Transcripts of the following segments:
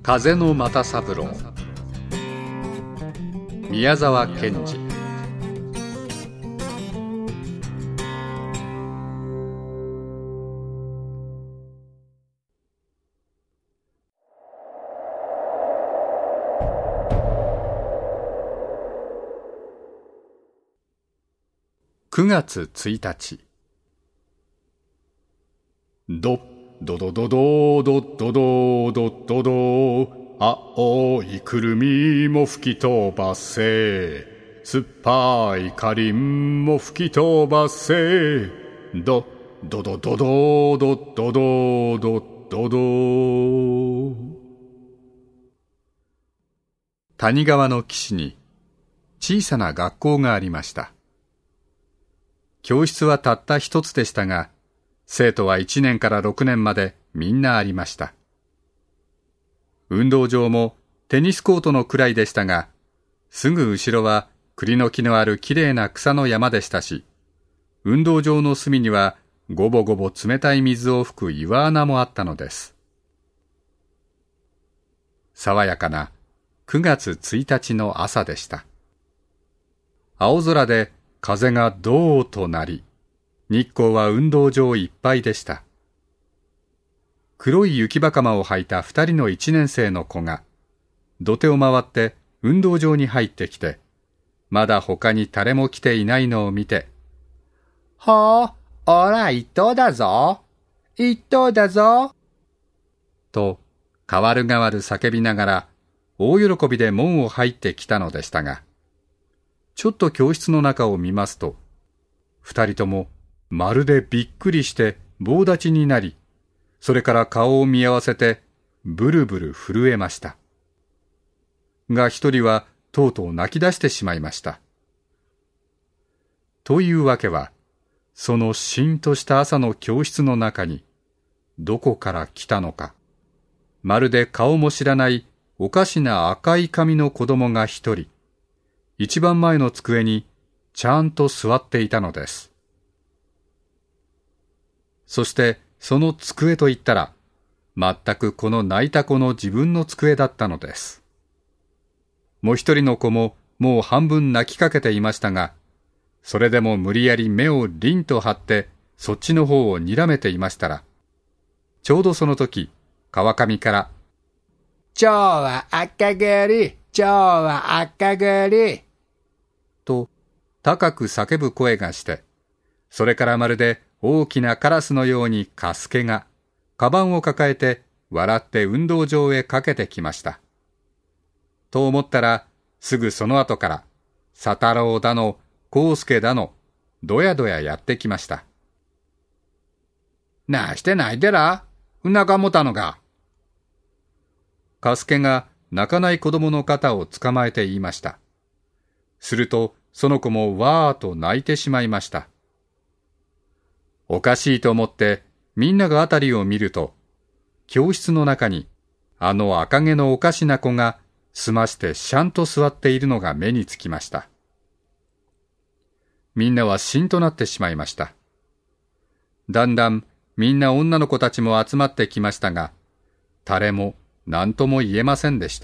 風の又三郎、宮沢賢治。9月1日。ドドドドドドドドドドド、青いくるみも吹き飛ばせ、酸っぱいかりんも吹き飛ばせ、ドドドドドドドドドド。谷川の岸に小さな学校がありました。教室はたった一つでしたが、生徒は1年から6年までみんなありました。運動場もテニスコートのくらいでしたが、すぐ後ろは栗の木のあるきれいな草の山でしたし、運動場の隅にはごぼごぼ冷たい水を吹く岩穴もあったのです。爽やかな9月1日の朝でした。青空で風がどーとなり、日光は運動場いっぱいでした。黒い雪袴を履いた2人の1年生の子が、土手を回って運動場に入ってきて、まだ他に誰も来ていないのを見て、 ほう、おら一等だぞ。一等だぞ。 と、代わる代わる叫びながら、大喜びで門を入ってきたのでしたが、ちょっと教室の中を見ますと、2人ともまるでびっくりして棒立ちになり、それから顔を見合わせてブルブル震えました。が1人はとうとう泣き出してしまいました。というわけは、そのしんとした朝の教室の中に、どこから来たのか、まるで顔も知らないおかしな赤い髪の子供が1人、一番前の机にちゃんと座っていたのです。そしてその机といったら、全くこの泣いた子の自分の机だったのです。もう一人の子ももう半分泣きかけていましたが、それでも無理やり目を凛と張ってそっちの方を睨めていましたら、ちょうどその時、川上から、 今日は赤栗、今日は赤栗と高く叫ぶ声がして、それからまるで大きなカラスのようにカスケが、カバンを抱えて笑って運動場へかけてきました。と思ったら、すぐその後から、佐太郎だの、康介だの、どやどややってきました。 なしてないでら、うなかもたのか。 カスケが泣かない子供の肩を捕まえて言いました。すると、その子もわーと泣いてしまいました。おかしいと思ってみんながあたりを見ると、教室の中にあの赤毛のおかしな子がすましてしゃんと座っているのが目につきました。みんなはしんとなってしまいました。だんだんみんな女の子たちも集まってきましたが、誰も何とも言えませんでした。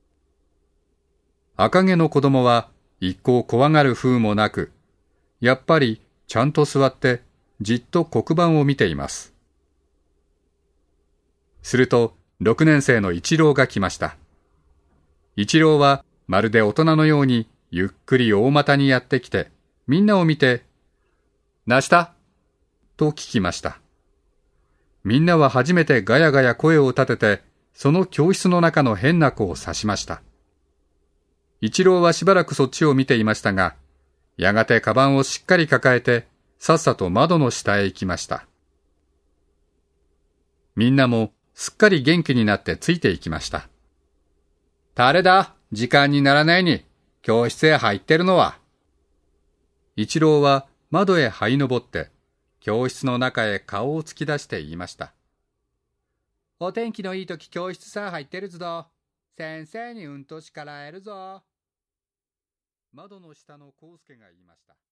赤毛の子供は一向怖がる風もなく、やっぱりちゃんと座ってじっと黒板を見ています。すると6年生の一郎が来ました。一郎はまるで大人のようにゆっくり大股にやってきて、みんなを見て、なしたと聞きました。みんなは初めてガヤガヤ声を立てて、その教室の中の変な子を指しました。一郎はしばらくそっちを見ていましたが、やがてカバンをしっかり抱えて、さっさと窓の下へ行きました。みんなもすっかり元気になってついていきました。 誰だ、時間にならないに教室へ入ってるのは。 一郎は窓へ這いのぼって、教室の中へ顔を突き出して言いました。 お天気のいいとき教室さ入ってるぞ。先生にうんと叱られるぞ。 窓の下の康介が言いました。